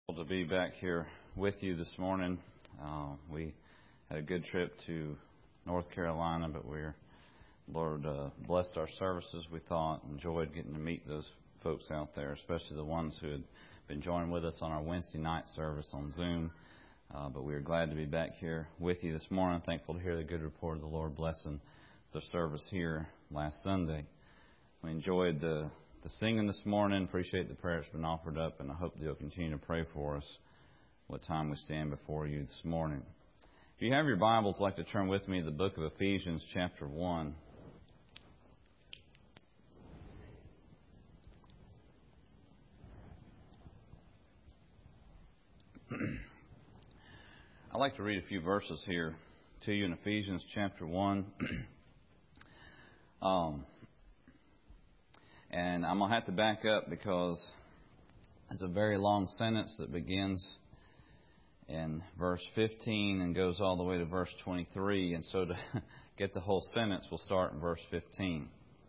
To be back here with you this morning. We had a good trip to North Carolina, but Lord blessed our services. We thought enjoyed getting to meet those folks out there, especially the ones who had been joining with us on our Wednesday night service on Zoom. But we are glad to be back here with you this morning. Thankful to hear the good report of the Lord blessing the service here last Sunday. We enjoyed the singing this morning. Appreciate the prayer that's been offered up, and I hope that you'll continue to pray for us what time we stand before you this morning. If you have your Bibles, I'd like to turn with me to the book of Ephesians, chapter 1. I'd like to read a few verses here to you in Ephesians, chapter 1. And I'm going to have to back up because it's a very long sentence that begins in verse 15 and goes all the way to verse 23. And so to get the whole sentence, we'll start in verse 15.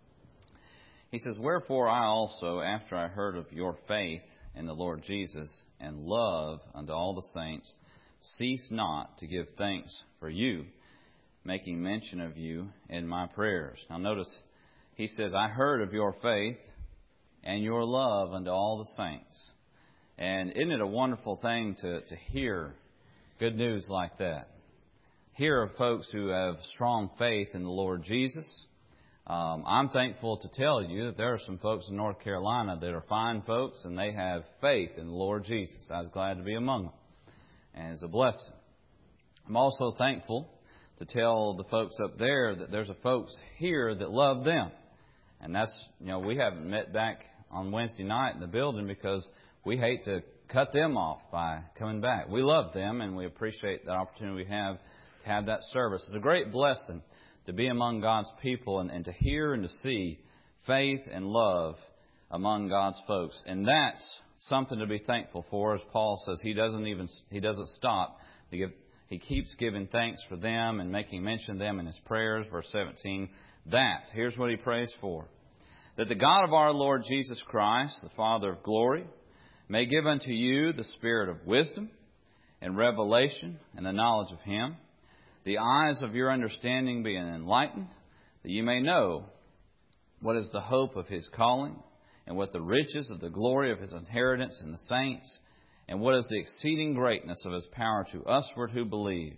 He says, "Wherefore I also, after I heard of your faith in the Lord Jesus and love unto all the saints, cease not to give thanks for you, making mention of you in my prayers." Now notice, he says, I heard of your faith and your love unto all the saints. And isn't it a wonderful thing to hear good news like that? Hear of folks who have strong faith in the Lord Jesus. I'm thankful to tell you that there are some folks in North Carolina that are fine folks and they have faith in the Lord Jesus. I was glad to be among them. And it's a blessing. I'm also thankful to tell the folks up there that there's a folks here that love them. And that's, we haven't met back on Wednesday night in the building because we hate to cut them off by coming back. We love them and we appreciate the opportunity we have to have that service. It's a great blessing to be among God's people and to hear and to see faith and love among God's folks. And that's something to be thankful for. As Paul says, he doesn't stop to give. He keeps giving thanks for them and making mention of them in his prayers. Verse 17, here's what he prays for. That the God of our Lord Jesus Christ, the Father of glory, may give unto you the spirit of wisdom and revelation and the knowledge of Him, the eyes of your understanding being enlightened, that you may know what is the hope of His calling, and what the riches of the glory of His inheritance in the saints, and what is the exceeding greatness of His power to usward who believe.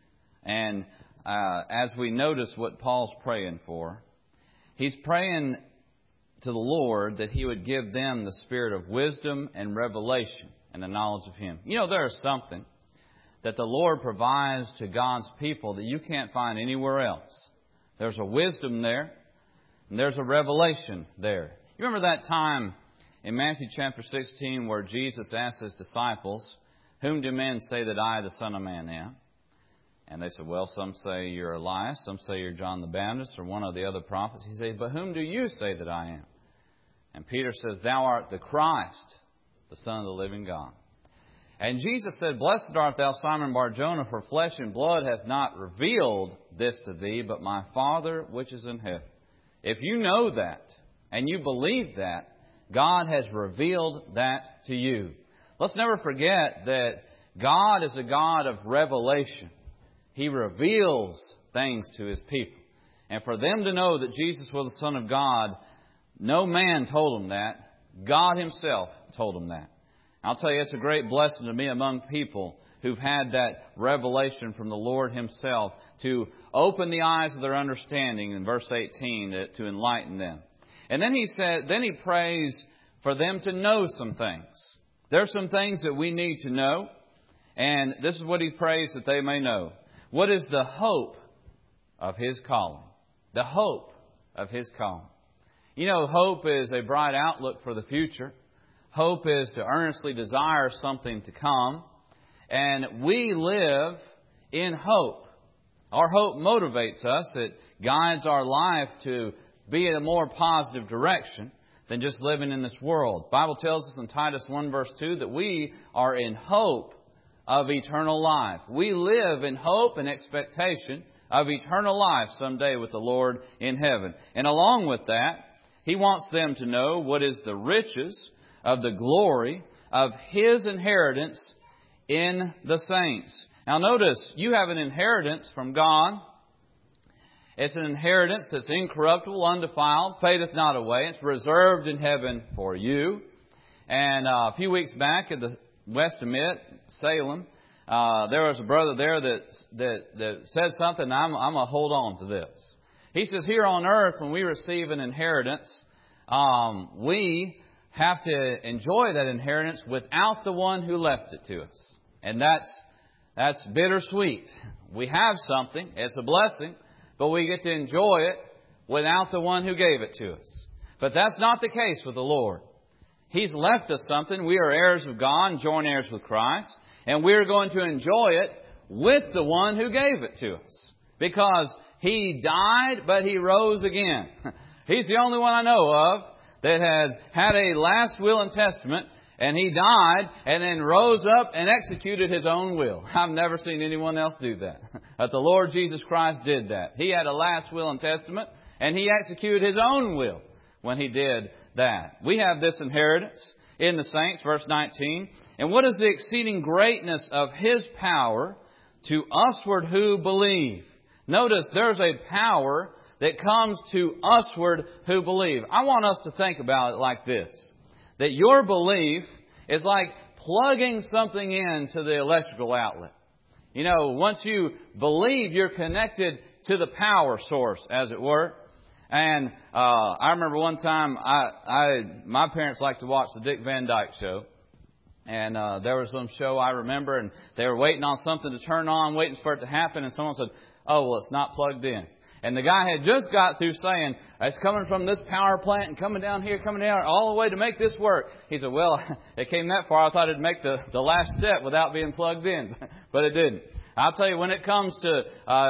And as we notice what Paul's praying for, he's praying to the Lord that He would give them the spirit of wisdom and revelation and the knowledge of Him. There's something that the Lord provides to God's people that you can't find anywhere else. There's a wisdom there, and there's a revelation there. You remember that time in Matthew chapter 16 where Jesus asked His disciples, "Whom do men say that I, the Son of Man, am?" And they said, "Well, some say you're Elias, some say you're John the Baptist, or one of the other prophets." He said, "But whom do you say that I am?" And Peter says, "Thou art the Christ, the Son of the living God." And Jesus said, "Blessed art thou, Simon Bar-Jonah, for flesh and blood hath not revealed this to thee, but my Father which is in heaven." If you know that, and you believe that, God has revealed that to you. Let's never forget that God is a God of revelation. He reveals things to His people. And for them to know that Jesus was the Son of God, no man told them that. God Himself told them that. I'll tell you, it's a great blessing to be among people who've had that revelation from the Lord Himself to open the eyes of their understanding in verse 18 to enlighten them. And then he prays for them to know some things. There's some things that we need to know. And this is what he prays that they may know. What is the hope of His calling? The hope of His calling. Hope is a bright outlook for the future. Hope is to earnestly desire something to come. And we live in hope. Our hope motivates us. It guides our life to be in a more positive direction than just living in this world. The Bible tells us in Titus 1 verse 2 that we are in hope of eternal life. We live in hope and expectation of eternal life someday with the Lord in heaven. And along with that, He wants them to know what is the riches of the glory of His inheritance in the saints. Now notice, you have an inheritance from God. It's an inheritance that's incorruptible, undefiled, fadeth not away. It's reserved in heaven for you. And a few weeks back at the West Emit, Salem, there was a brother there that said something. I'm going to hold on to this. He says, here on earth, when we receive an inheritance, we have to enjoy that inheritance without the one who left it to us. And that's bittersweet. We have something. It's a blessing. But we get to enjoy it without the one who gave it to us. But that's not the case with the Lord. He's left us something. We are heirs of God and joint heirs with Christ. And we're going to enjoy it with the one who gave it to us. Because He died, but He rose again. He's the only one I know of that has had a last will and testament, and He died and then rose up and executed His own will. I've never seen anyone else do that. But the Lord Jesus Christ did that. He had a last will and testament, and He executed His own will when He did that. We have this inheritance in the saints, verse 19. And what is the exceeding greatness of His power to usward who believe? Notice there's a power that comes to usward who believe. I want us to think about it like this. That your belief is like plugging something into the electrical outlet. You know, once you believe, you're connected to the power source, as it were. And I remember one time, my parents liked to watch the Dick Van Dyke Show. And there was some show I remember, and they were waiting on something to turn on, waiting for it to happen, and someone said, oh, well, it's not plugged in. And the guy had just got through saying, it's coming from this power plant and coming down here, coming down all the way to make this work. He said, well, it came that far, I thought it'd make the last step without being plugged in. But it didn't. I'll tell you, when it comes to,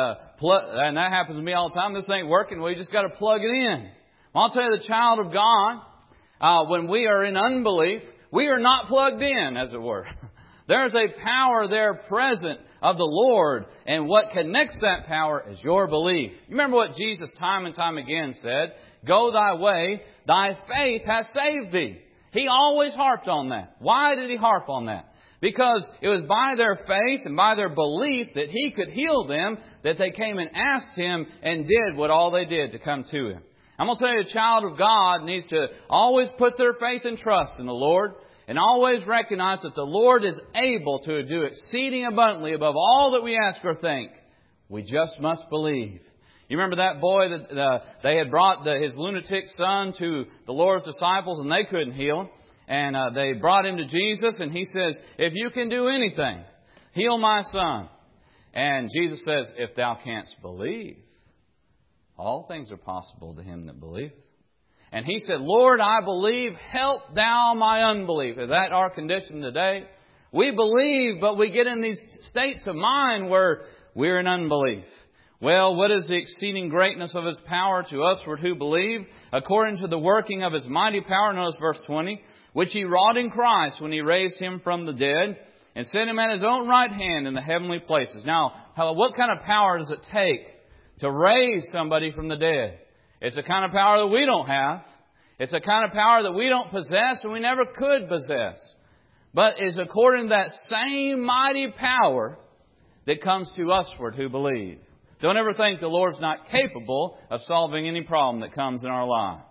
and that happens to me all the time, this ain't working, well, you just got to plug it in. I'll tell you, the child of God, when we are in unbelief, we are not plugged in, as it were. There's a power there present of the Lord, and what connects that power is your belief. You remember what Jesus time and time again said, go thy way, thy faith has saved thee. He always harped on that. Why did He harp on that? Because it was by their faith and by their belief that He could heal them, that they came and asked Him and did what all they did to come to Him. I'm going to tell you, a child of God needs to always put their faith and trust in the Lord, and always recognize that the Lord is able to do exceeding abundantly above all that we ask or think. We just must believe. You remember that boy that they had brought his lunatic son to the Lord's disciples, and they couldn't heal him. And they brought him to Jesus, and He says, if you can do anything, heal my son. And Jesus says, if thou canst believe, all things are possible to him that believeth. And he said, Lord, I believe, help thou my unbelief. Is that our condition today? We believe, but we get in these states of mind where we're in unbelief. Well, what is the exceeding greatness of His power to usward who believe? According to the working of His mighty power, notice verse 20, which He wrought in Christ when He raised Him from the dead and set Him at His own right hand in the heavenly places. Now, what kind of power does it take to raise somebody from the dead? It's a kind of power that we don't have. It's a kind of power that we don't possess and we never could possess. But it's according to that same mighty power that comes to usward who believe. Don't ever think the Lord's not capable of solving any problem that comes in our life.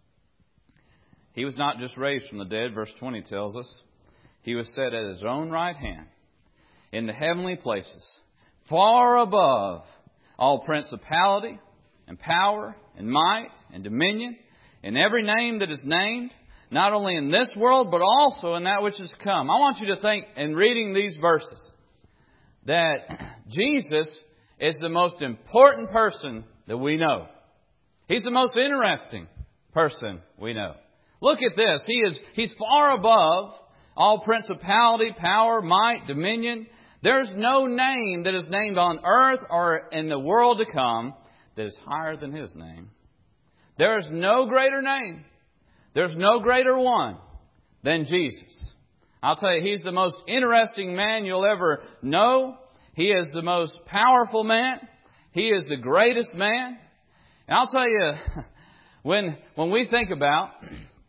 He was not just raised from the dead, verse 20 tells us. He was set at His own right hand in the heavenly places, far above all principality and power and might and dominion, and every name that is named, not only in this world, but also in that which is come. I want you to think, in reading these verses, that Jesus is the most important person that we know. He's the most interesting person we know. Look at this. He's far above all principality, power, might, dominion. There's no name that is named on earth or in the world to come that is higher than His name. There is no greater name. There's no greater one than Jesus. I'll tell you, He's the most interesting man you'll ever know. He is the most powerful man. He is the greatest man. And I'll tell you, when we think about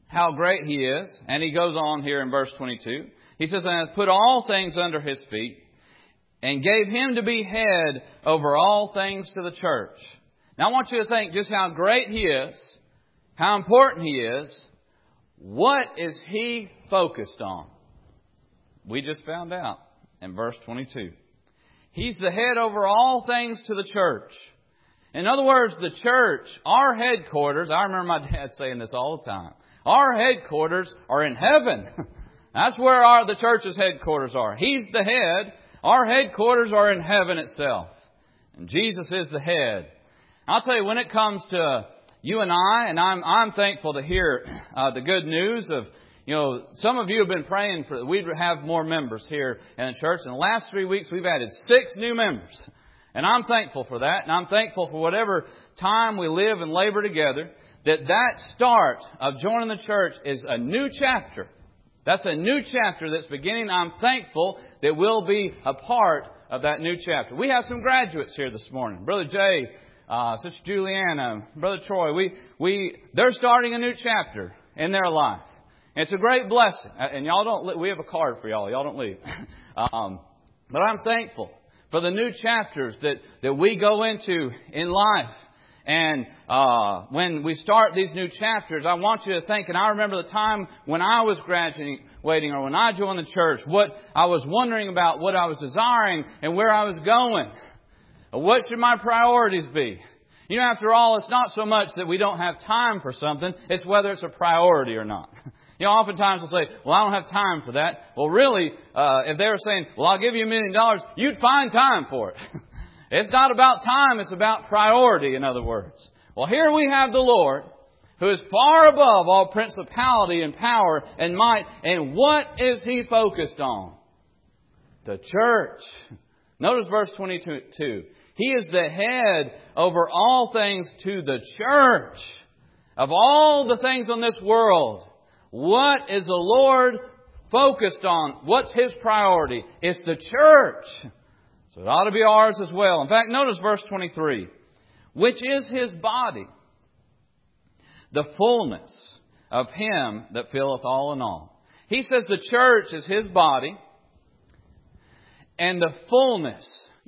how great He is. And He goes on here in verse 22. He says, and hath put all things under His feet, and gave Him to be head over all things to the church. Now I want you to think just how great He is, how important He is. What is He focused on? We just found out in verse 22. He's the head over all things to the church. In other words, the church, our headquarters, I remember my dad saying this all the time, our headquarters are in heaven. That's where the church's headquarters are. He's the head. Our headquarters are in heaven itself. And Jesus is the head. I'll tell you, when it comes to you and I'm thankful to hear the good news of, some of you have been praying for we'd have more members here in the church. In the last 3 weeks, we've added 6 new members. And I'm thankful for that. And I'm thankful for whatever time we live and labor together, that start of joining the church is a new chapter. That's a new chapter that's beginning. I'm thankful that we'll be a part of that new chapter. We have some graduates here this morning. Brother Jay, Sister Juliana, Brother Troy, they're starting a new chapter in their life. It's a great blessing. And we have a card for y'all. Y'all don't leave. But I'm thankful for the new chapters that we go into in life. And when we start these new chapters, I want you to think, and I remember the time when I was graduating or when I joined the church, what I was wondering about, what I was desiring, and where I was going. What should my priorities be? After all, it's not so much that we don't have time for something, it's whether it's a priority or not. Oftentimes we'll say, well, I don't have time for that. Well, really, if they were saying, well, I'll give you $1 million, you'd find time for it. It's not about time, it's about priority, in other words. Well, here we have the Lord, who is far above all principality and power and might. And what is He focused on? The church. Notice verse 22. He is the head over all things to the church. Of all the things on this world, what is the Lord focused on? What's His priority? It's the church. So it ought to be ours as well. In fact, notice verse 23. Which is His body, the fullness of Him that filleth all in all. He says the church is His body. And the fullness.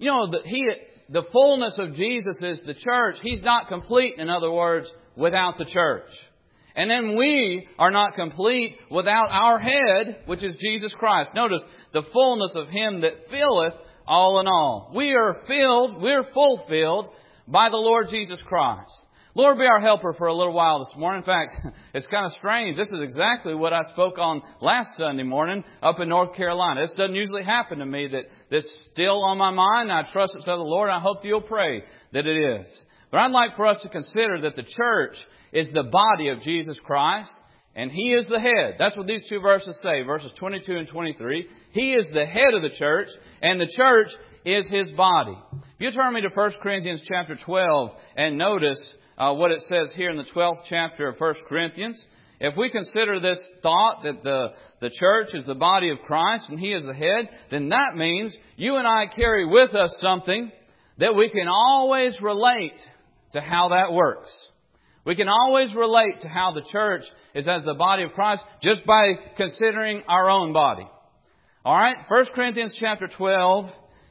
The fullness of Jesus is the church. He's not complete, in other words, without the church. And then we are not complete without our head, which is Jesus Christ. Notice the fullness of Him that filleth all in all. We're fulfilled by the Lord Jesus Christ. Lord, be our helper for a little while this morning. In fact, it's kind of strange. This is exactly what I spoke on last Sunday morning up in North Carolina. This doesn't usually happen to me, that this is still on my mind. I trust it's of the Lord. I hope you'll pray that it is. But I'd like for us to consider that the church is the body of Jesus Christ, and He is the head. That's what these 2 verses say, verses 22 and 23. He is the head of the church, and the church is His body. If you turn me to 1 Corinthians chapter 12 and notice what it says here in the 12th chapter of 1 Corinthians. If we consider this thought that the church is the body of Christ and He is the head, then that means you and I carry with us something that we can always relate to how that works. We can always relate to how the church is as the body of Christ just by considering our own body. All right, 1 Corinthians chapter 12,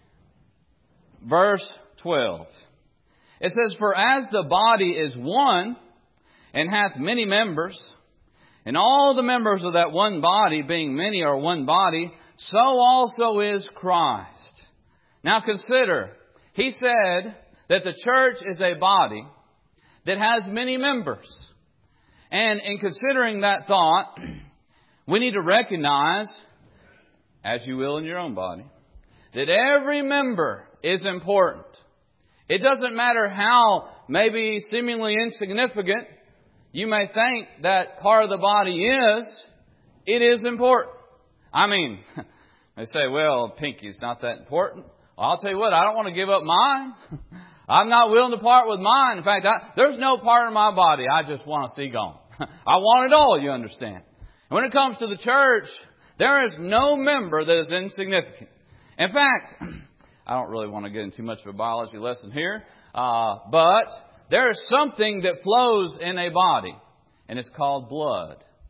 verse 12. It says, for as the body is one and hath many members, and all the members of that one body, being many, are one body, so also is Christ. Now consider, he said that the church is a body that has many members. And in considering that thought, we need to recognize, as you will in your own body, that every member is important. It doesn't matter how maybe seemingly insignificant you may think that part of the body is, it is important. I mean, they say, well, pinky's not that important. Well, I'll tell you what, I don't want to give up mine. I'm not willing to part with mine. In fact, there's no part of my body I just want to see gone. I want it all, you understand. And when it comes to the church, there is no member that is insignificant. In fact, I don't really want to get into too much of a biology lesson here, but there is something that flows in a body, and it's called blood.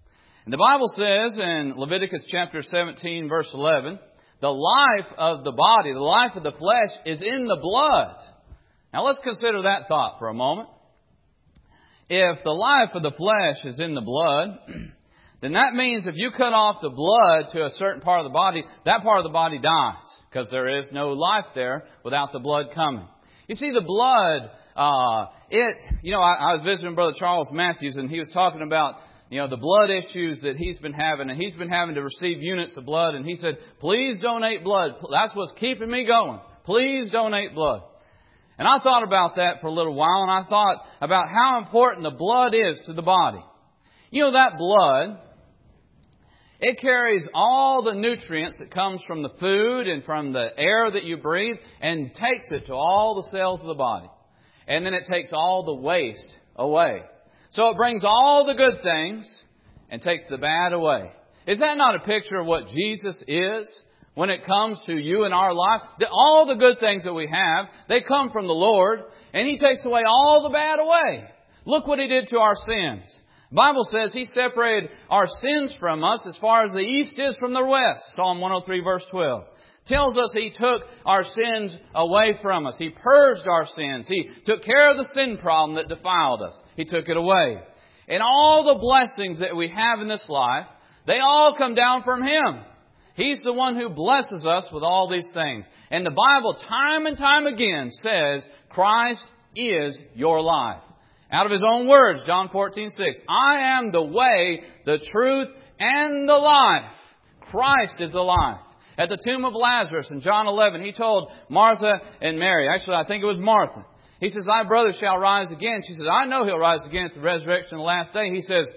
And the Bible says in Leviticus chapter 17, verse 11, the life of the body, the life of the flesh is in the blood. Now let's consider that thought for a moment. If the life of the flesh is in the blood, then that means if you cut off the blood to a certain part of the body, that part of the body dies, because there is no life there without the blood coming. You see, the blood, I was visiting Brother Charles Matthews, and he was talking about, the blood issues that he's been having, and he's been having to receive units of blood, and he said, please donate blood. That's what's keeping me going. Please donate blood. And I thought about that for a little while, and I thought about how important the blood is to the body. That blood, it carries all the nutrients that comes from the food and from the air that you breathe and takes it to all the cells of the body. And then it takes all the waste away. So it brings all the good things and takes the bad away. Is that not a picture of what Jesus is when it comes to you and our life? All the good things that we have, they come from the Lord, and He takes away all the bad away. Look what He did to our sins. The Bible says He separated our sins from us as far as the east is from the west. Psalm 103 verse 12. Tells us He took our sins away from us. He purged our sins. He took care of the sin problem that defiled us. He took it away. And all the blessings that we have in this life, they all come down from Him. He's the one who blesses us with all these things. And the Bible time and time again says Christ is your life. Out of His own words, John 14:6, I am the way, the truth, and the life. Christ is the life. At the tomb of Lazarus in John 11, He told Martha and Mary, actually I think it was Martha, He says, thy brother shall rise again. She says, I know he'll rise again at the resurrection of the last day. He says,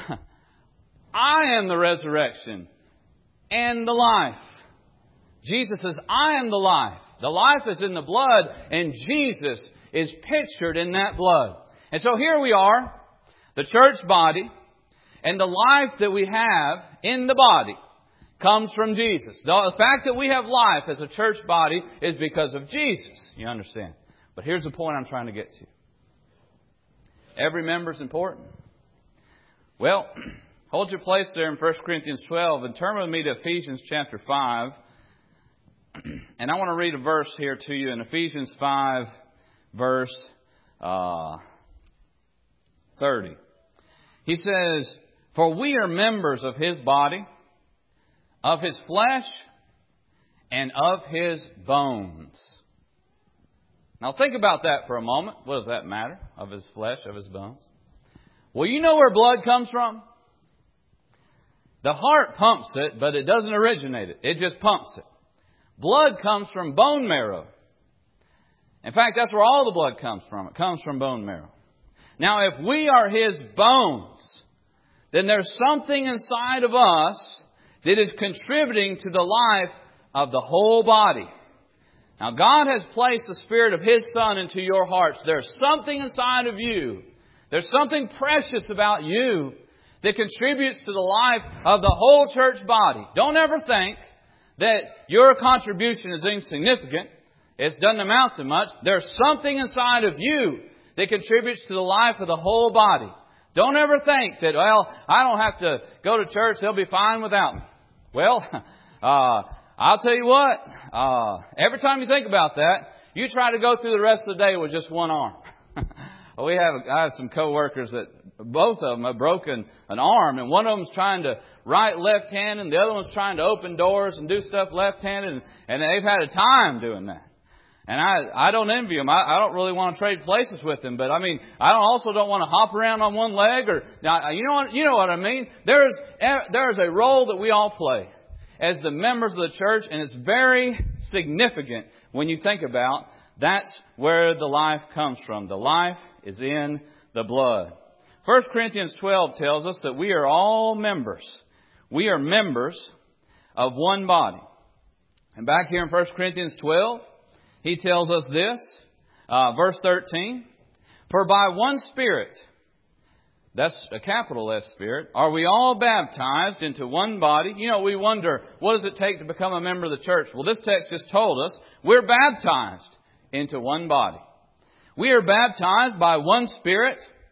I am the resurrection and the life. Jesus says, I am the life. The life is in the blood, and Jesus is pictured in that blood. And so here we are, the church body, and the life that we have in the body comes from Jesus. The fact that we have life as a church body is because of Jesus. You understand? But here's the point I'm trying to get to. Every member is important. Well, hold your place there in 1 Corinthians 12 and turn with me to Ephesians chapter 5. And I want to read a verse here to you in Ephesians 5, verse 30. He says, for we are members of His body, of His flesh, and of His bones. Now think about that for a moment. What does that matter? Of His flesh, of His bones? Well, you know where blood comes from? The heart pumps it, but it doesn't originate it. It just pumps it. Blood comes from bone marrow. In fact, that's where all the blood comes from. It comes from bone marrow. Now, if we are His bones, then there's something inside of us that is contributing to the life of the whole body. Now, God has placed the Spirit of His Son into your hearts. There's something inside of you. There's something precious about you that contributes to the life of the whole church body. Don't ever think that your contribution is insignificant. It doesn't amount to much. There's something inside of you that contributes to the life of the whole body. Don't ever think that, well, I don't have to go to church. They'll be fine without me. Well, I'll tell you what. Every time you think about that, you try to go through the rest of the day with just one arm. I have some coworkers that both of them have broken an arm, and one of them's trying to write left-handed, and the other one's trying to open doors and do stuff left-handed, and they've had a time doing that. And I don't envy them. I don't really want to trade places with them, but I mean, I also don't want to hop around on one leg or, you know what I mean? There's a role that we all play as the members of the church, and it's very significant when you think about that's where the life comes from. The life is in the blood. 1 Corinthians 12 tells us that we are all members. We are members of one body. And back here in 1 Corinthians 12, he tells us this, verse 13, for by one Spirit, that's a capital S Spirit, are we all baptized into one body? You know, we wonder, what does it take to become a member of the church? Well, this text just told us we're baptized into one body. We are baptized by one Spirit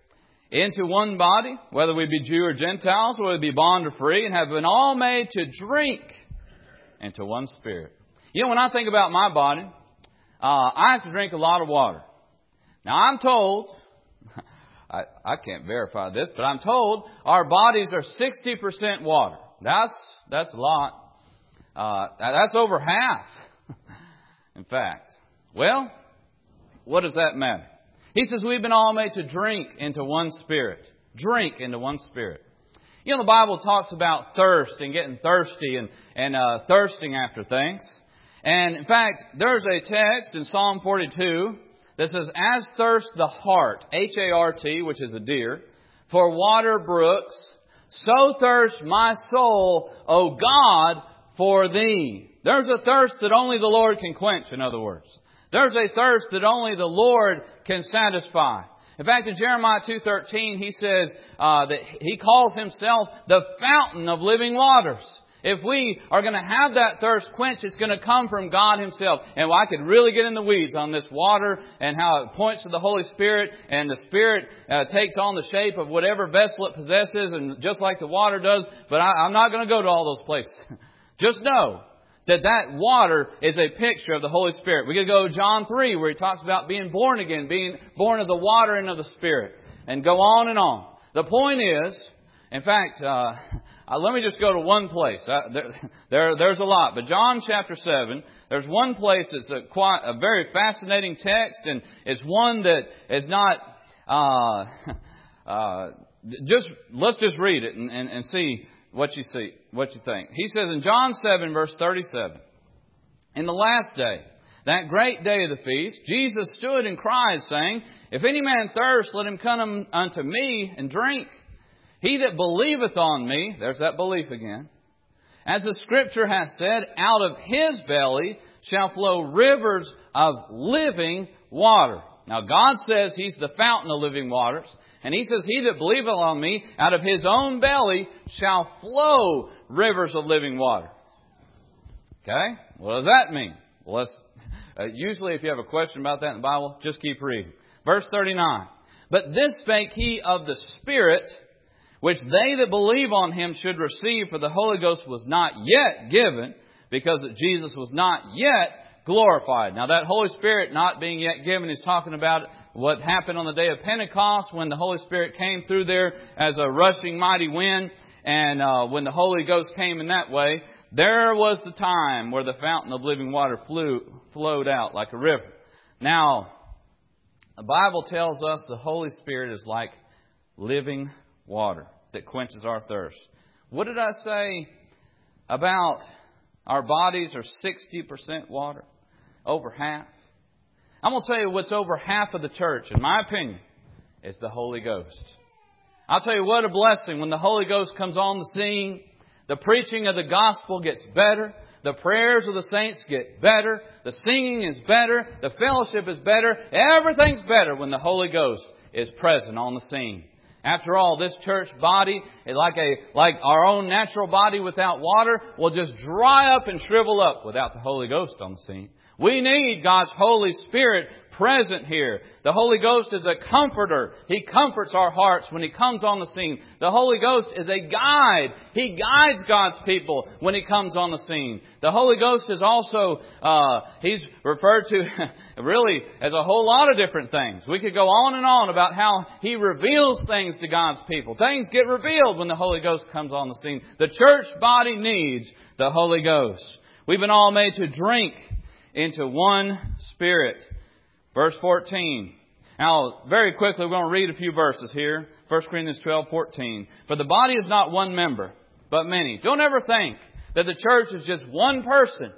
into one body, whether we be Jew or Gentiles, whether we be bond or free, and have been all made to drink into one Spirit. You know, when I think about my body, I have to drink a lot of water. Now, I'm told, I can't verify this, but I'm told our bodies are 60% water. That's a lot. That's over half, in fact. Well, what does that matter? He says we've been all made to drink into one Spirit. Drink into one Spirit. You know, the Bible talks about thirst and getting thirsty and thirsting after things. And in fact, there's a text in Psalm 42 that says, as thirsts the heart, H-A-R-T, which is a deer, for water brooks, so thirsts my soul, O God, for Thee. There's a thirst that only the Lord can quench, in other words. There's a thirst that only the Lord can satisfy. In fact, in Jeremiah 2:13, he says that He calls Himself the fountain of living waters. If we are going to have that thirst quenched, it's going to come from God Himself. And I could really get in the weeds on this water and how it points to the Holy Spirit. And the Spirit takes on the shape of whatever vessel it possesses, and just like the water does. But I'm not going to go to all those places. Just know that water is a picture of the Holy Spirit. We could go to John 3, where He talks about being born again, being born of the water and of the Spirit. And go on and on. The point is, in fact, let me just go to one place. There's a lot. But John chapter 7, there's one place that's a very fascinating text, and it's one that is not... let's just read it and see what you think. He says in John 7, verse 37, in the last day, that great day of the feast, Jesus stood and cried, saying, if any man thirst, let him come unto me and drink. He that believeth on me, there's that belief again, as the Scripture hath said, out of his belly shall flow rivers of living water. Now God says He's the fountain of living waters. And He says, he that believeth on me, out of his own belly shall flow rivers of living water. Okay? What does that mean? Well, usually if you have a question about that in the Bible, just keep reading. Verse 39. But this spake He of the Spirit, which they that believe on Him should receive, for the Holy Ghost was not yet given, because that Jesus was not yet glorified. Now that Holy Spirit not being yet given is talking about what happened on the day of Pentecost, when the Holy Spirit came through there as a rushing mighty wind. And when the Holy Ghost came in that way, there was the time where the fountain of living water flowed out like a river. Now, the Bible tells us the Holy Spirit is like living water that quenches our thirst. What did I say about our bodies are 60% water? Over half. I'm going to tell you what's over half of the church, in my opinion, is the Holy Ghost. I'll tell you what a blessing when the Holy Ghost comes on the scene. The preaching of the gospel gets better. The prayers of the saints get better. The singing is better. The fellowship is better. Everything's better when the Holy Ghost is present on the scene. After all, this church body, like our own natural body without water, will just dry up and shrivel up without the Holy Ghost on the scene. We need God's Holy Spirit present here. The Holy Ghost is a comforter. He comforts our hearts when He comes on the scene. The Holy Ghost is a guide. He guides God's people when He comes on the scene. The Holy Ghost is also, He's referred to really as a whole lot of different things. We could go on and on about how He reveals things to God's people. Things get revealed when the Holy Ghost comes on the scene. The church body needs the Holy Ghost. We've been all made to drink into one Spirit. Verse 14. Now, very quickly, we're going to read a few verses here. 1 Corinthians 12:14. For the body is not one member, but many. Don't ever think that the church is just one person.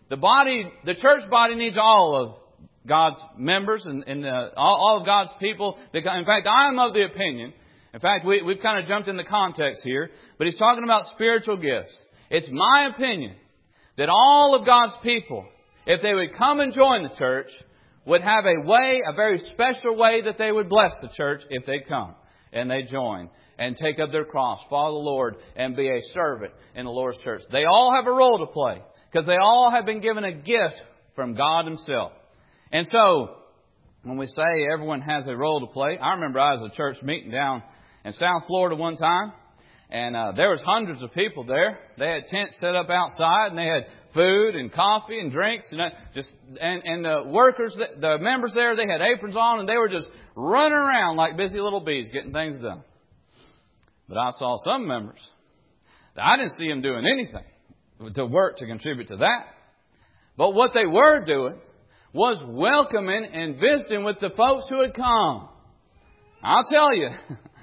The church body needs all of God's members and all of God's people. In fact, I'm of the opinion. In fact, we've kind of jumped in the context here, but he's talking about spiritual gifts. It's my opinion that all of God's people, if they would come and join the church, would have a very special way that they would bless the church if they come and they join and take up their cross, follow the Lord, and be a servant in the Lord's church. They all have a role to play because they all have been given a gift from God Himself. And so, when we say everyone has a role to play, I remember I was at a church meeting down in South Florida one time, and there was hundreds of people there. They had tents set up outside, and they had food and coffee and drinks, and the workers, the members there, they had aprons on, and they were just running around like busy little bees getting things done. But I saw some members that I didn't see them doing anything to work to contribute to that. But what they were doing was welcoming and visiting with the folks who had come. I'll tell you,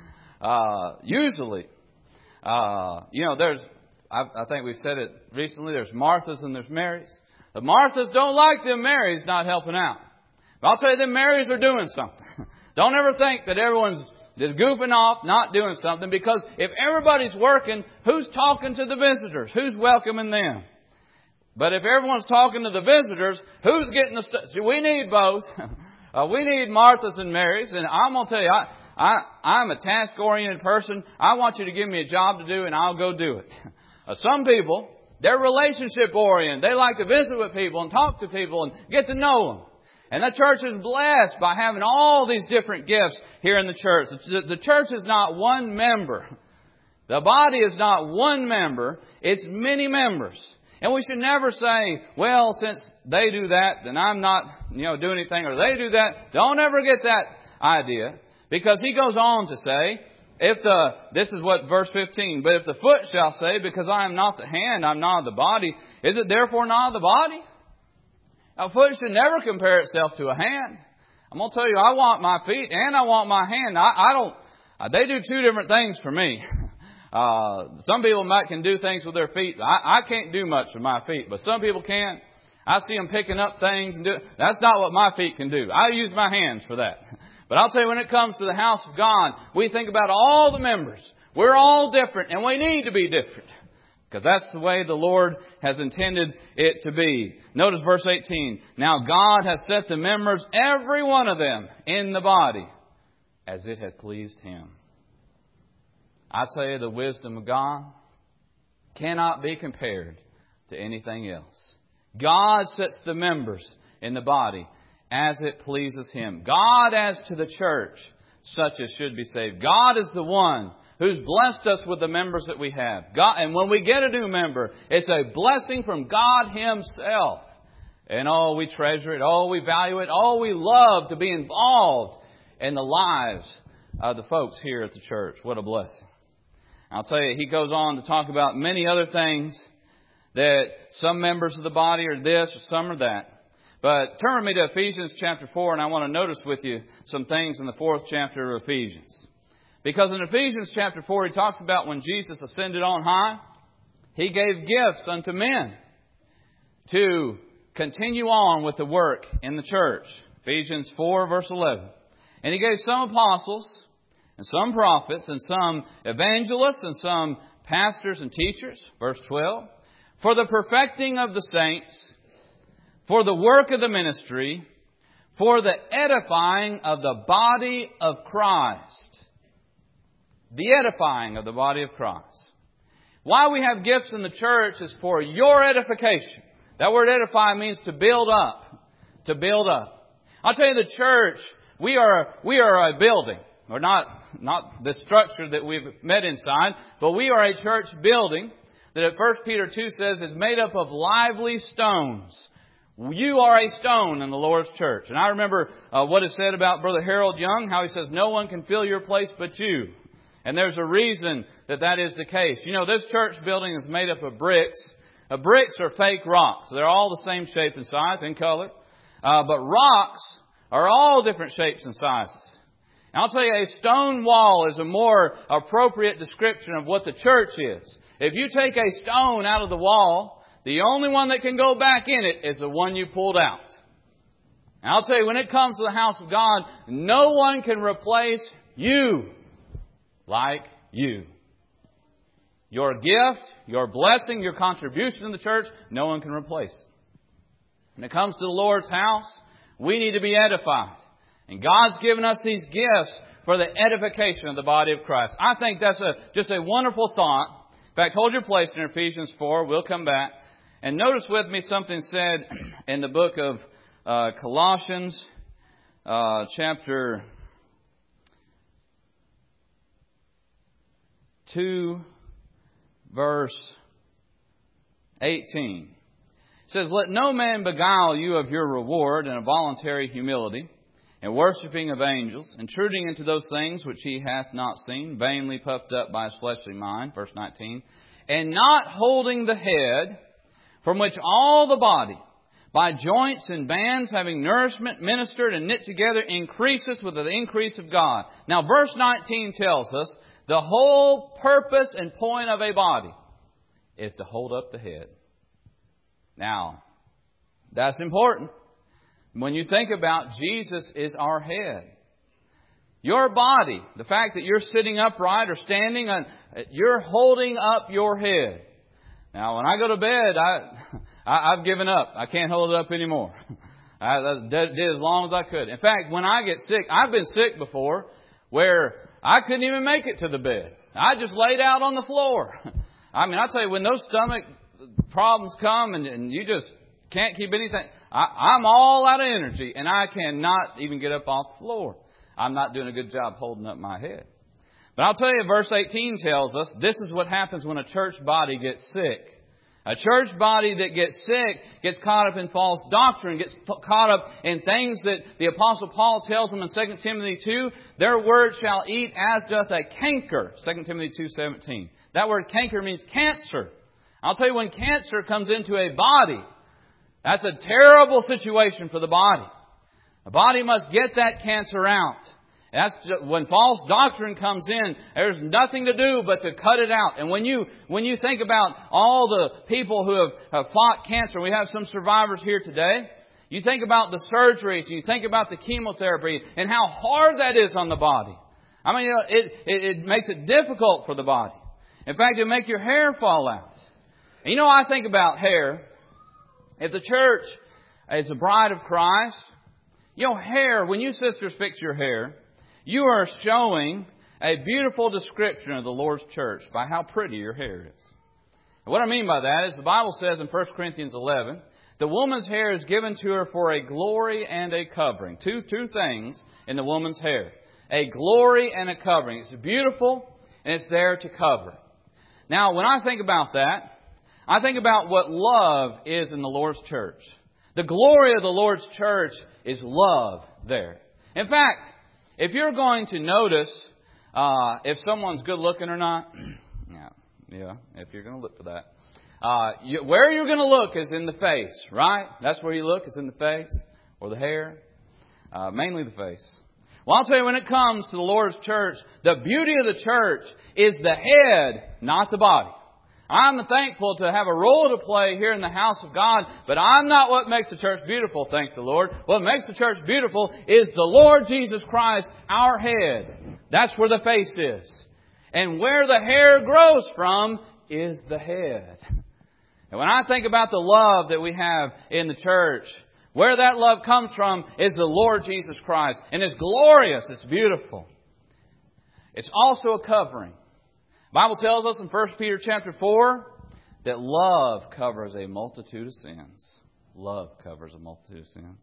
usually, there's, I think we've said it recently, there's Marthas and there's Marys. The Marthas don't like them Marys not helping out. But I'll tell you, them Marys are doing something. Don't ever think that everyone's just goofing off, not doing something, because if everybody's working, who's talking to the visitors? Who's welcoming them? But if everyone's talking to the visitors, who's getting the stuff? See, we need both. We need Marthas and Marys. And I'm going to tell you, I'm a task-oriented person. I want you to give me a job to do, and I'll go do it. Some people, they're relationship-oriented. They like to visit with people and talk to people and get to know them. And the church is blessed by having all these different gifts here in the church. The church is not one member. The body is not one member. It's many members. And we should never say, well, since they do that, then I'm not, doing anything, or they do that. Don't ever get that idea. Because he goes on to say, this is what verse 15, but if the foot shall say, because I am not the hand, I'm not the body, is it therefore not the body? A foot should never compare itself to a hand. I'm going to tell you, I want my feet and I want my hand. They do two different things for me. Some people can do things with their feet. I can't do much with my feet, but some people can. I see them picking up things and that's not what my feet can do. I use my hands for that. But I'll tell you, when it comes to the house of God, we think about all the members. We're all different, and we need to be different. Because that's the way the Lord has intended it to be. Notice verse 18. Now God has set the members, every one of them, in the body, as it had pleased Him. I tell you, the wisdom of God cannot be compared to anything else. God sets the members in the body as it pleases Him. God adds to the church such as should be saved. God is the one who's blessed us with the members that we have. God, and when we get a new member, it's a blessing from God Himself. And we treasure it, we value it, we love to be involved in the lives of the folks here at the church. What a blessing. I'll tell you, he goes on to talk about many other things, that some members of the body are this or some are that. But turn with me to Ephesians chapter 4, and I want to notice with you some things in the 4th chapter of Ephesians. Because in Ephesians chapter 4, he talks about when Jesus ascended on high, He gave gifts unto men to continue on with the work in the church. Ephesians 4, verse 11. And He gave some apostles, and some prophets, and some evangelists, and some pastors and teachers. Verse 12. For the perfecting of the saints, for the work of the ministry, for the edifying of the body of Christ. The edifying of the body of Christ. Why we have gifts in the church is for your edification. That word edify means to build up. To build up. I'll tell you, the church, we are a building. We're not the structure that we've met inside, but we are a church building that at 1 Peter 2 says is made up of lively stones. You are a stone in the Lord's church. And I remember what is said about Brother Harold Young, how he says, no one can fill your place but you. And there's a reason that is the case. This church building is made up of bricks. Bricks are fake rocks. They're all the same shape and size and color. But rocks are all different shapes and sizes. And I'll tell you, a stone wall is a more appropriate description of what the church is. If you take a stone out of the wall, the only one that can go back in it is the one you pulled out. And I'll tell you, when it comes to the house of God, no one can replace you like you. Your gift, your blessing, your contribution in the church, no one can replace. When it comes to the Lord's house, we need to be edified. And God's given us these gifts for the edification of the body of Christ. I think that's just a wonderful thought. In fact, hold your place in Ephesians 4. We'll come back. And notice with me something said in the book of Colossians chapter 2, verse 18. It says, "Let no man beguile you of your reward in a voluntary humility, and worshipping of angels, intruding into those things which he hath not seen, vainly puffed up by his fleshly mind," verse 19, "and not holding the head, from which all the body, by joints and bands, having nourishment ministered and knit together, increaseth with the increase of God." Now, verse 19 tells us the whole purpose and point of a body is to hold up the head. Now, that's important. When you think about Jesus is our head. Your body, the fact that you're sitting upright or standing, you're holding up your head. Now, when I go to bed, I've given up. I can't hold it up anymore. I did as long as I could. In fact, when I get sick, I've been sick before where I couldn't even make it to the bed. I just laid out on the floor. I mean, I'll tell you, when those stomach problems come and you just can't keep anything, I'm all out of energy and I cannot even get up off the floor. I'm not doing a good job holding up my head. But I'll tell you, verse 18 tells us this is what happens when a church body gets sick. A church body that gets sick gets caught up in false doctrine, gets caught up in things that the Apostle Paul tells them in 2 Timothy 2, "Their word shall eat as doth a canker." 2 Timothy 2:17. That word canker means cancer. I'll tell you, when cancer comes into a body, that's a terrible situation for the body. The body must get that cancer out. That's when false doctrine comes in, there's nothing to do but to cut it out. And when you think about all the people who have fought cancer, we have some survivors here today. You think about the surgeries, and you think about the chemotherapy, and how hard that is on the body. I mean, it makes it difficult for the body. In fact, it'll make your hair fall out. And I think about hair. If the church is a bride of Christ, hair, when you sisters fix your hair, you are showing a beautiful description of the Lord's church by how pretty your hair is. And what I mean by that is the Bible says in 1 Corinthians 11, the woman's hair is given to her for a glory and a covering. Two things in the woman's hair. A glory and a covering. It's beautiful and it's there to cover. Now, when I think about that, I think about what love is in the Lord's church. The glory of the Lord's church is love there. In fact, if you're going to notice if someone's good looking or not, if you're going to look for that, where you're going to look is in the face, right? That's where you look, is in the face or the hair, mainly the face. Well, I'll tell you, when it comes to the Lord's church, the beauty of the church is the head, not the body. I'm thankful to have a role to play here in the house of God, but I'm not what makes the church beautiful, thank the Lord. What makes the church beautiful is the Lord Jesus Christ, our head. That's where the face is. And where the hair grows from is the head. And when I think about the love that we have in the church, where that love comes from is the Lord Jesus Christ. And it's glorious, it's beautiful. It's also a covering. The Bible tells us in 1 Peter chapter 4 that love covers a multitude of sins. Love covers a multitude of sins.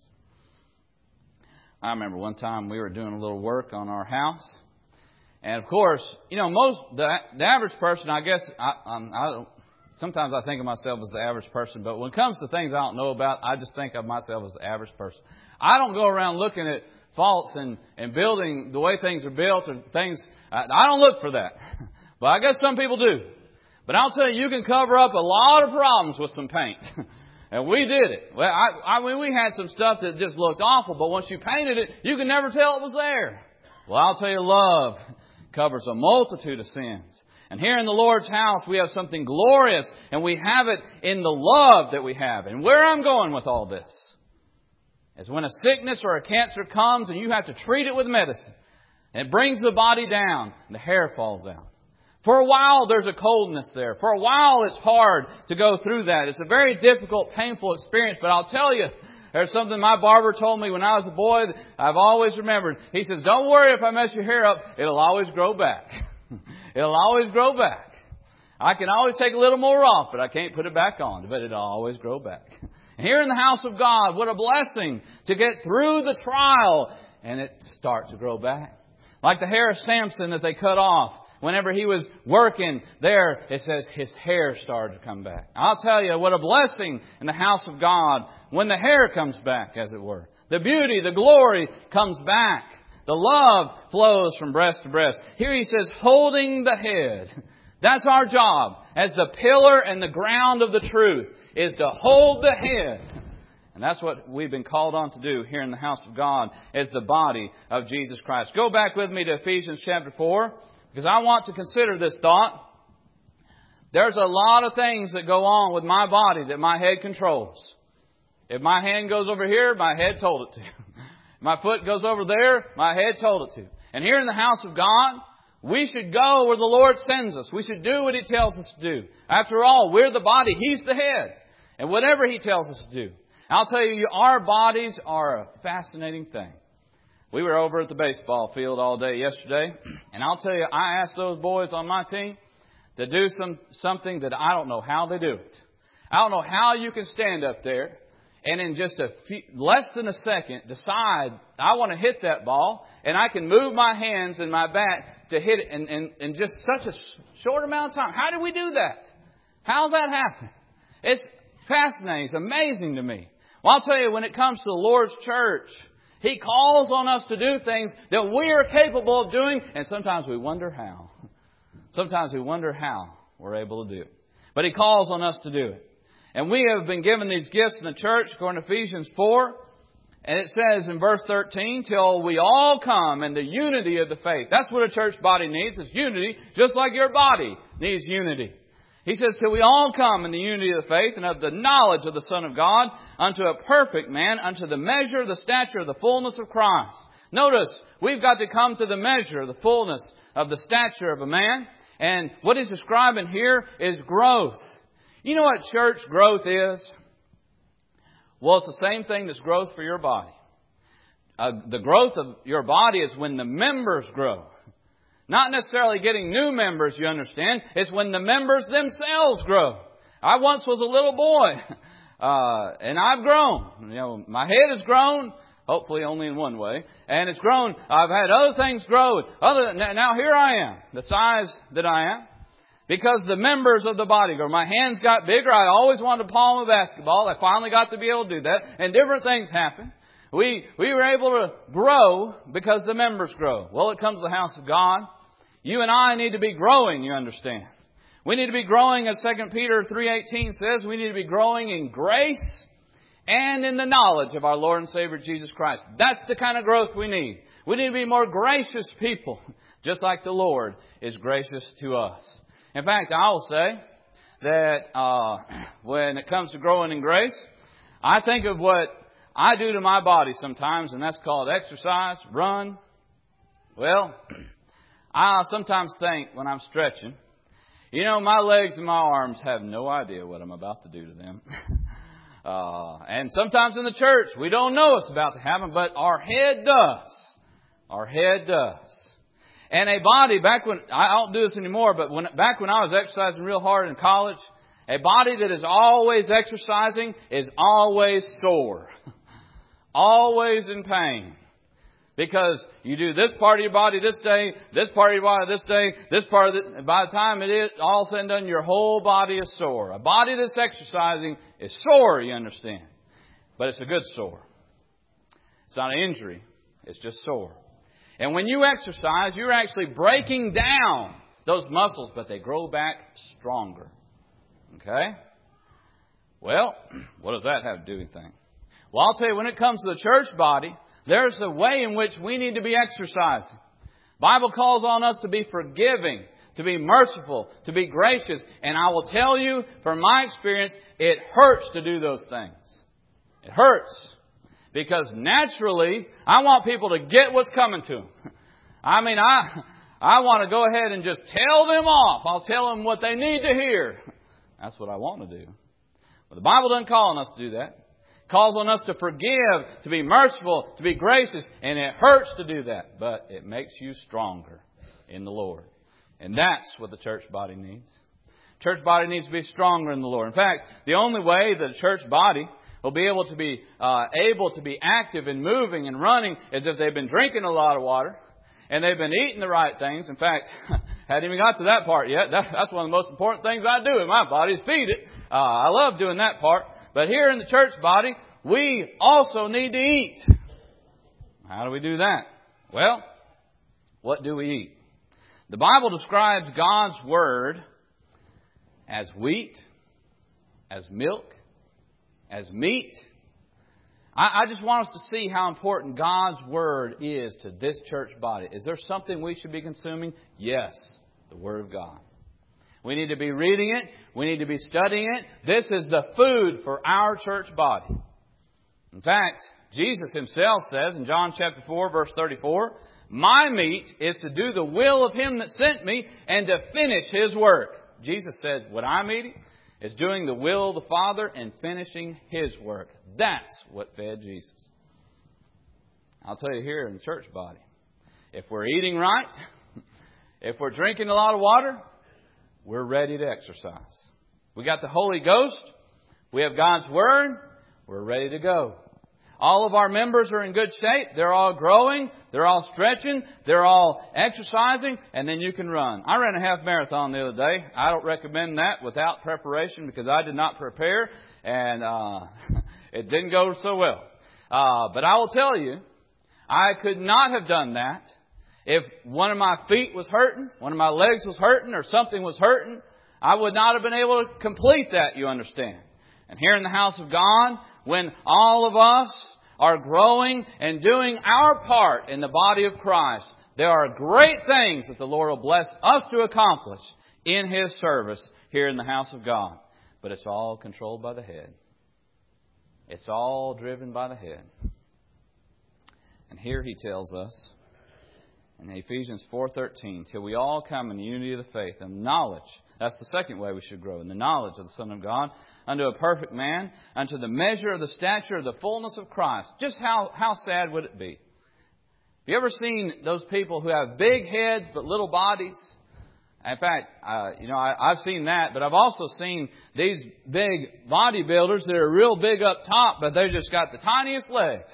I remember one time we were doing a little work on our house. And of course, the average person, I guess, sometimes I think of myself as the average person, but when it comes to things I don't know about, I just think of myself as the average person. I don't go around looking at faults and building the way things are built or things. I don't look for that. But I guess some people do. But I'll tell you, you can cover up a lot of problems with some paint. And we did it. Well, I mean, we had some stuff that just looked awful, but once you painted it, you could never tell it was there. Well, I'll tell you, love covers a multitude of sins. And here in the Lord's house, we have something glorious, and we have it in the love that we have. And where I'm going with all this is when a sickness or a cancer comes and you have to treat it with medicine, and it brings the body down, and the hair falls out. For a while, there's a coldness there. For a while, it's hard to go through that. It's a very difficult, painful experience. But I'll tell you, there's something my barber told me when I was a boy that I've always remembered. He says, don't worry if I mess your hair up. It'll always grow back. It'll always grow back. I can always take a little more off, but I can't put it back on. But it'll always grow back. And here in the house of God, what a blessing to get through the trial and it starts to grow back. Like the hair of Samson that they cut off. Whenever he was working there, it says his hair started to come back. I'll tell you what a blessing in the house of God when the hair comes back, as it were. The beauty, the glory comes back. The love flows from breast to breast. Here he says, holding the head. That's our job as the pillar and the ground of the truth, is to hold the head. And that's what we've been called on to do here in the house of God as the body of Jesus Christ. Go back with me to Ephesians chapter 4, because I want to consider this thought. There's a lot of things that go on with my body that my head controls. If my hand goes over here, my head told it to. If my foot goes over there, my head told it to. And here in the house of God, we should go where the Lord sends us. We should do what He tells us to do. After all, we're the body. He's the head. And whatever He tells us to do. I'll tell you, our bodies are a fascinating thing. We were over at the baseball field all day yesterday. And I'll tell you, I asked those boys on my team to do something that I don't know how they do it. I don't know how you can stand up there and in just less than a second decide I want to hit that ball, and I can move my hands and my bat to hit it in just such a short amount of time. How do we do that? How's that happen? It's fascinating. It's amazing to me. Well, I'll tell you, when it comes to the Lord's church, He calls on us to do things that we are capable of doing, and sometimes we wonder how. Sometimes we wonder how we're able to do it. But He calls on us to do it. And we have been given these gifts in the church, according to Ephesians 4. And it says in verse 13, till we all come in the unity of the faith. That's what a church body needs, is unity, just like your body needs unity. He says, till we all come in the unity of the faith and of the knowledge of the Son of God, unto a perfect man, unto the measure of the stature of the fullness of Christ. Notice, we've got to come to the measure of the fullness of the stature of a man. And what He's describing here is growth. You know what church growth is? Well, it's the same thing that's growth for your body. The growth of your body is when the members grow. Not necessarily getting new members, you understand. It's when the members themselves grow. I once was a little boy, and I've grown. You know, my head has grown, hopefully only in one way, and it's grown. I've had other things grow. Now here I am, the size that I am. Because the members of the body grow. My hands got bigger. I always wanted to palm a basketball. I finally got to be able to do that. And different things happen. We were able to grow because the members grow. Well, it comes to the house of God. You and I need to be growing, you understand. We need to be growing, as 2 Peter 3:18 says, we need to be growing in grace and in the knowledge of our Lord and Savior Jesus Christ. That's the kind of growth we need. We need to be more gracious people, just like the Lord is gracious to us. In fact, I will say that when it comes to growing in grace, I think of what I do to my body sometimes, and that's called exercise, run. Well, I sometimes think when I'm stretching, you know, my legs and my arms have no idea what I'm about to do to them. And sometimes in the church, we don't know it's about to happen, but our head does. Our head does. And a body, back when, I don't do this anymore, but back when I was exercising real hard in college, a body that is always exercising is always sore. Always in pain. Because you do this part of your body this day, this part of your body this day, this part of it, by the time it is all said and done, your whole body is sore. A body that's exercising is sore, you understand. But it's a good sore. It's not an injury. It's just sore. And when you exercise, you're actually breaking down those muscles, but they grow back stronger. Okay? Well, what does that have to do with anything? Well, I'll tell you, when it comes to the church body, there's a way in which we need to be exercising. The Bible calls on us to be forgiving, to be merciful, to be gracious. And I will tell you, from my experience, it hurts to do those things. It hurts. Because naturally, I want people to get what's coming to them. I mean, I want to go ahead and just tell them off. I'll tell them what they need to hear. That's what I want to do. But the Bible doesn't call on us to do that. It calls on us to forgive, to be merciful, to be gracious. And it hurts to do that. But it makes you stronger in the Lord. And that's what the church body needs. Church body needs to be stronger in the Lord. In fact, the only way that a church body will be able to be active and moving and running as if they've been drinking a lot of water and they've been eating the right things. In fact, hadn't even got to that part yet. That's one of the most important things I do in my body is feed it. I love doing that part. But here in the church body, we also need to eat. How do we do that? Well, what do we eat? The Bible describes God's Word as wheat, as milk, as meat. I just want us to see how important God's Word is to this church body. Is there something we should be consuming? Yes, the Word of God. We need to be reading it. We need to be studying it. This is the food for our church body. In fact, Jesus Himself says in John chapter 4, verse 34, "My meat is to do the will of Him that sent me and to finish His work." Jesus said, what I'm eating is doing the will of the Father and finishing His work. That's what fed Jesus. I'll tell you here in the church body, if we're eating right, if we're drinking a lot of water, we're ready to exercise. We got the Holy Ghost. We have God's Word. We're ready to go. All of our members are in good shape. They're all growing. They're all stretching. They're all exercising. And then you can run. I ran a half marathon the other day. I don't recommend that without preparation because I did not prepare. And it didn't go so well. But I will tell you, I could not have done that if one of my feet was hurting, one of my legs was hurting, or something was hurting. I would not have been able to complete that, you understand. And here in the house of God, when all of us are growing and doing our part in the body of Christ, there are great things that the Lord will bless us to accomplish in His service here in the house of God. But it's all controlled by the head. It's all driven by the head. And here He tells us in Ephesians 4:13, till we all come in the unity of the faith and knowledge. That's the second way we should grow, in the knowledge of the Son of God, unto a perfect man, unto the measure of the stature of the fullness of Christ. Just how sad would it be? Have you ever seen those people who have big heads but little bodies? In fact, I've seen that, but I've also seen these big bodybuilders that are real big up top, but they just got the tiniest legs.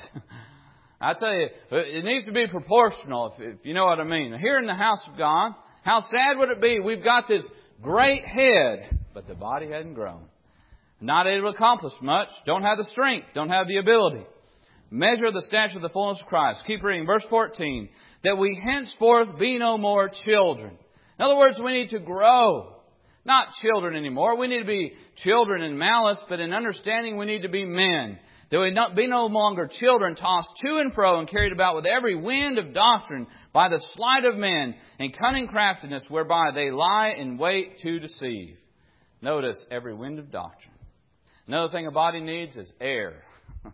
I tell you, it needs to be proportional, if you know what I mean. Here in the house of God, how sad would it be? We've got this great head, but the body hadn't grown. Not able to accomplish much. Don't have the strength. Don't have the ability. Measure the stature of the fullness of Christ. Keep reading. Verse 14. That we henceforth be no more children. In other words, we need to grow. Not children anymore. We need to be children in malice, but in understanding we need to be men. That we not be no longer children tossed to and fro and carried about with every wind of doctrine by the sleight of men and cunning craftiness whereby they lie in wait to deceive. Notice every wind of doctrine. Another thing a body needs is air.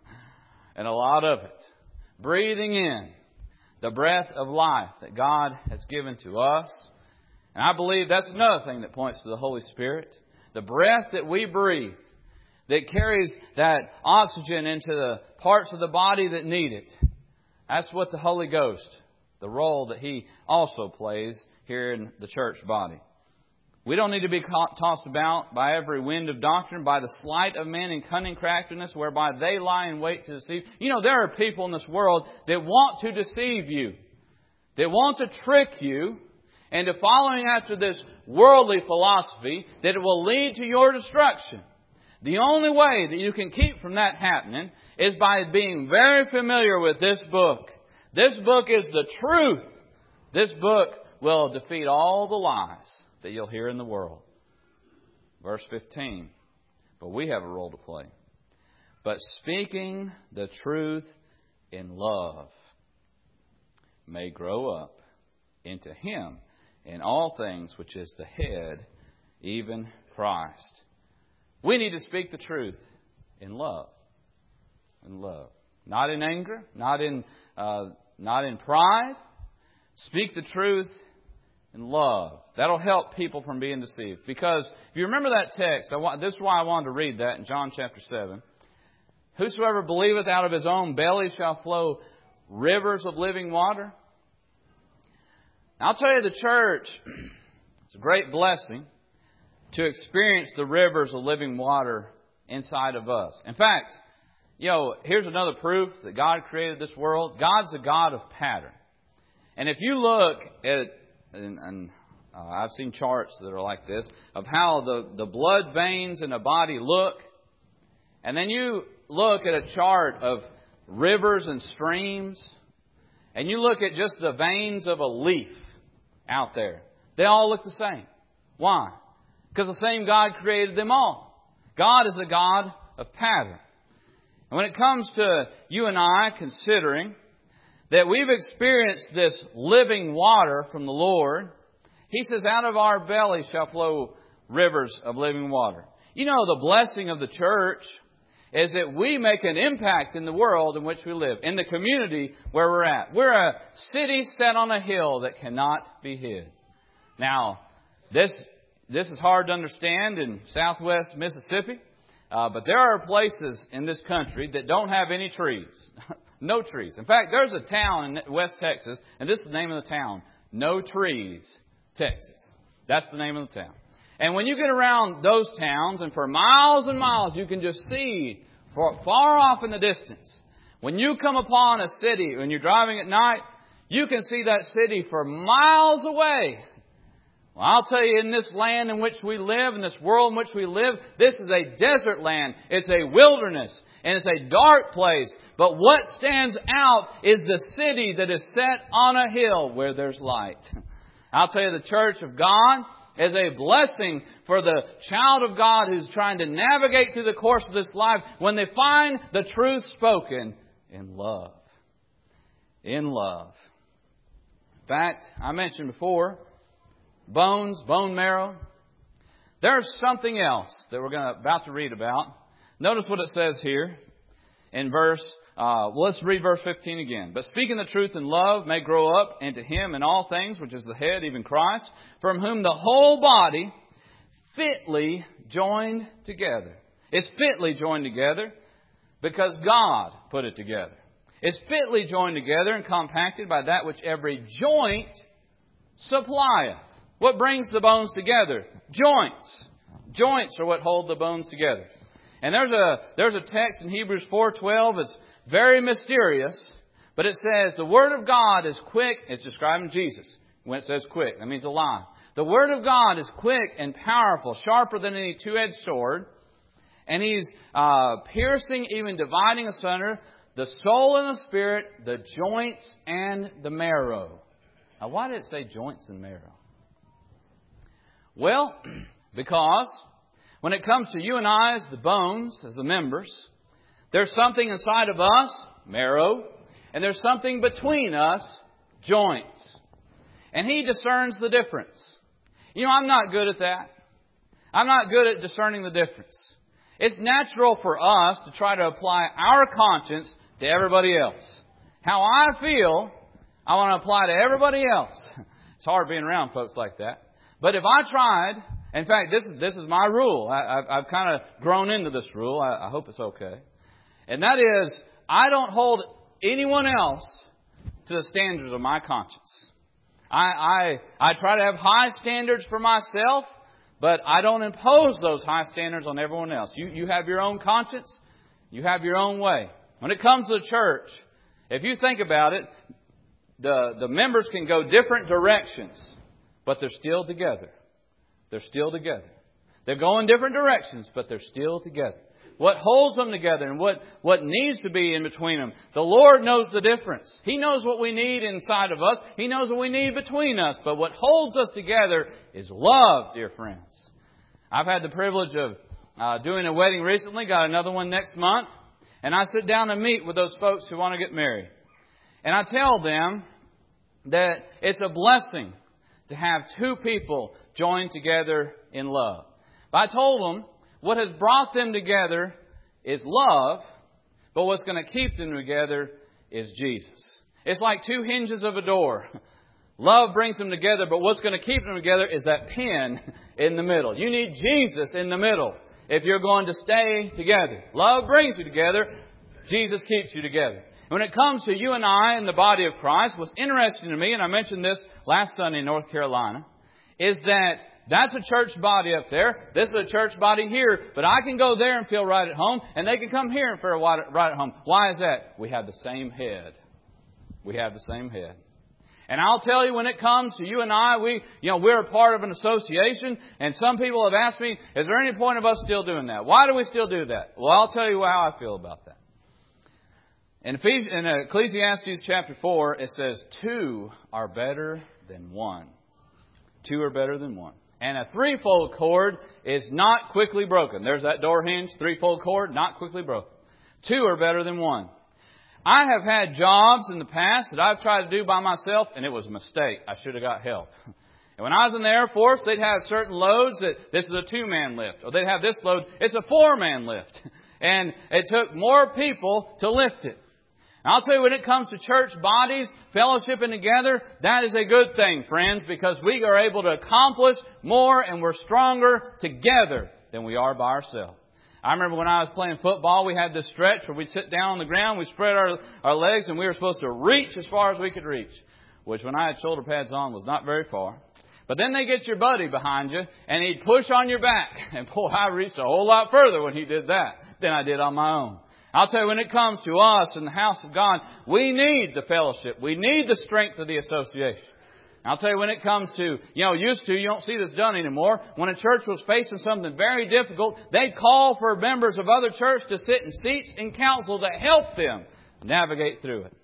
And a lot of it. Breathing in the breath of life that God has given to us. And I believe that's another thing that points to the Holy Spirit. The breath that we breathe, that carries that oxygen into the parts of the body that need it. That's what the Holy Ghost, the role that He also plays here in the church body. We don't need to be tossed about by every wind of doctrine, by the sleight of men and cunning craftiness, whereby they lie in wait to deceive. You know, there are people in this world that want to deceive you. They want to trick you into following after this worldly philosophy that it will lead to your destruction. The only way that you can keep from that happening is by being very familiar with this book. This book is the truth. This book will defeat all the lies that you'll hear in the world. Verse 15. But we have a role to play. But speaking the truth in love may grow up into Him in all things, which is the head, even Christ. We need to speak the truth in love. In love. Not in anger, not in pride. Speak the truth in love. That'll help people from being deceived. Because if you remember that text, this is why I wanted to read that in John chapter 7. Whosoever believeth out of his own belly shall flow rivers of living water. I'll tell you, the church, it's a great blessing to experience the rivers of living water inside of us. In fact, here's another proof that God created this world. God's a God of pattern. And if you look at, and I've seen charts that are like this, of how the blood veins in a body look, and then you look at a chart of rivers and streams, and you look at just the veins of a leaf out there, they all look the same. Why? Because the same God created them all. God is a God of pattern. And when it comes to you and I considering that we've experienced this living water from the Lord, He says, out of our belly shall flow rivers of living water. The blessing of the church is that we make an impact in the world in which we live, in the community where we're at. We're a city set on a hill that cannot be hid. Now, this is hard to understand in southwest Mississippi, but there are places in this country that don't have any trees. No trees. In fact, there's a town in West Texas, and this is the name of the town, No Trees, Texas. That's the name of the town. And when you get around those towns, and for miles and miles, you can just see far off in the distance. When you come upon a city, when you're driving at night, you can see that city for miles away. Well, I'll tell you, in this land in which we live, in this world in which we live, this is a desert land. It's a wilderness. And it's a dark place. But what stands out is the city that is set on a hill where there's light. I'll tell you, the church of God is a blessing for the child of God who's trying to navigate through the course of this life when they find the truth spoken in love. In love. In fact, I mentioned before, bones, bone marrow. There's something else that we're about to read about. Notice what it says here in let's read verse 15 again. But speaking the truth in love may grow up into Him in all things, which is the head, even Christ, from whom the whole body fitly joined together. It's fitly joined together because God put it together. It's fitly joined together and compacted by that which every joint supplieth. What brings the bones together? Joints. Joints are what hold the bones together. And there's a text in Hebrews 4:12. It's very mysterious, but it says the Word of God is quick. It's describing Jesus. When it says quick, that means alive. The Word of God is quick and powerful, sharper than any two-edged sword. And He's piercing, even dividing asunder, the soul and the spirit, the joints and the marrow. Now, why did it say joints and marrow? Well, because when it comes to you and I as the bones, as the members, there's something inside of us, marrow, and there's something between us, joints. And He discerns the difference. I'm not good at that. I'm not good at discerning the difference. It's natural for us to try to apply our conscience to everybody else. How I feel, I want to apply to everybody else. It's hard being around folks like that. But if I tried, in fact, this is my rule. I've kind of grown into this rule. I hope it's okay. And that is, I don't hold anyone else to the standards of my conscience. I try to have high standards for myself, but I don't impose those high standards on everyone else. You have your own conscience. You have your own way. When it comes to the church, if you think about it, the members can go different directions, but they're still together. They're still together. They're going different directions, but they're still together. What holds them together and what needs to be in between them, the Lord knows the difference. He knows what we need inside of us. He knows what we need between us. But what holds us together is love, dear friends. I've had the privilege of doing a wedding recently. Got another one next month. And I sit down and meet with those folks who want to get married. And I tell them that it's a blessing to have two people joined together in love. But I told them what has brought them together is love, but what's going to keep them together is Jesus. It's like two hinges of a door. Love brings them together, but what's going to keep them together is that pin in the middle. You need Jesus in the middle if you're going to stay together. Love brings you together. Jesus keeps you together. When it comes to you and I in the body of Christ, what's interesting to me, and I mentioned this last Sunday in North Carolina, is that that's a church body up there. This is a church body here. But I can go there and feel right at home, and they can come here and feel right at home. Why is that? We have the same head. We have the same head. And I'll tell you, when it comes to you and I, we're a part of an association. And some people have asked me, is there any point of us still doing that? Why do we still do that? Well, I'll tell you how I feel about that. In Ecclesiastes chapter 4, it says, 2 are better than 1. 2 are better than 1. And a threefold cord is not quickly broken. There's that door hinge, threefold cord, not quickly broken. 2 are better than 1. I have had jobs in the past that I've tried to do by myself, and it was a mistake. I should have got help. And when I was in the Air Force, they'd have certain loads that this is a 2-man lift. Or they'd have this load, it's a 4-man lift. And it took more people to lift it. And I'll tell you, when it comes to church bodies, fellowshipping together, that is a good thing, friends, because we are able to accomplish more and we're stronger together than we are by ourselves. I remember when I was playing football, we had this stretch where we'd sit down on the ground, we'd spread our legs, and we were supposed to reach as far as we could reach, which when I had shoulder pads on was not very far. But then they get your buddy behind you, and he'd push on your back. And boy, I reached a whole lot further when he did that than I did on my own. I'll tell you, when it comes to us in the house of God, we need the fellowship. We need the strength of the association. I'll tell you, when it comes to, you don't see this done anymore. When a church was facing something very difficult, they'd call for members of other church to sit in seats in council to help them navigate through it.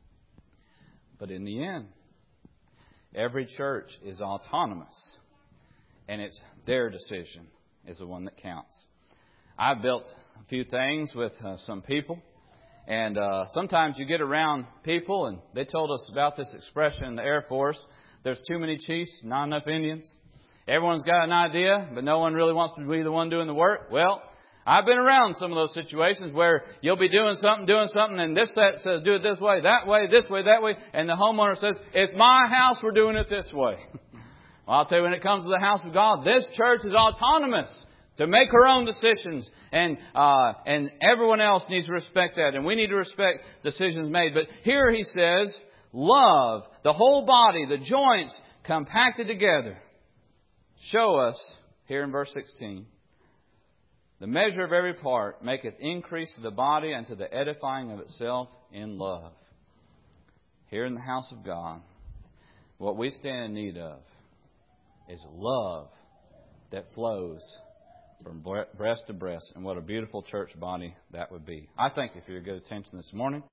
But in the end, every church is autonomous, and it's their decision is the one that counts. I've built a few things with some people, and sometimes you get around people, and they told us about this expression in the Air Force: there's too many chiefs, not enough Indians. Everyone's got an idea, but no one really wants to be the one doing the work. Well, I've been around some of those situations where you'll be doing something, and this set says do it this way, that way, that way, and the homeowner says, it's my house, we're doing it this way. Well, I'll tell you, when it comes to the house of God, this church is autonomous to make her own decisions, and everyone else needs to respect that, and we need to respect decisions made. But here he says, love, the whole body, the joints compacted together, show us, here in verse 16, the measure of every part maketh increase to the body and to the edifying of itself in love. Here in the house of God, what we stand in need of is love that flows from breast to breast. And what a beautiful church body that would be. I thank you for your good attention this morning.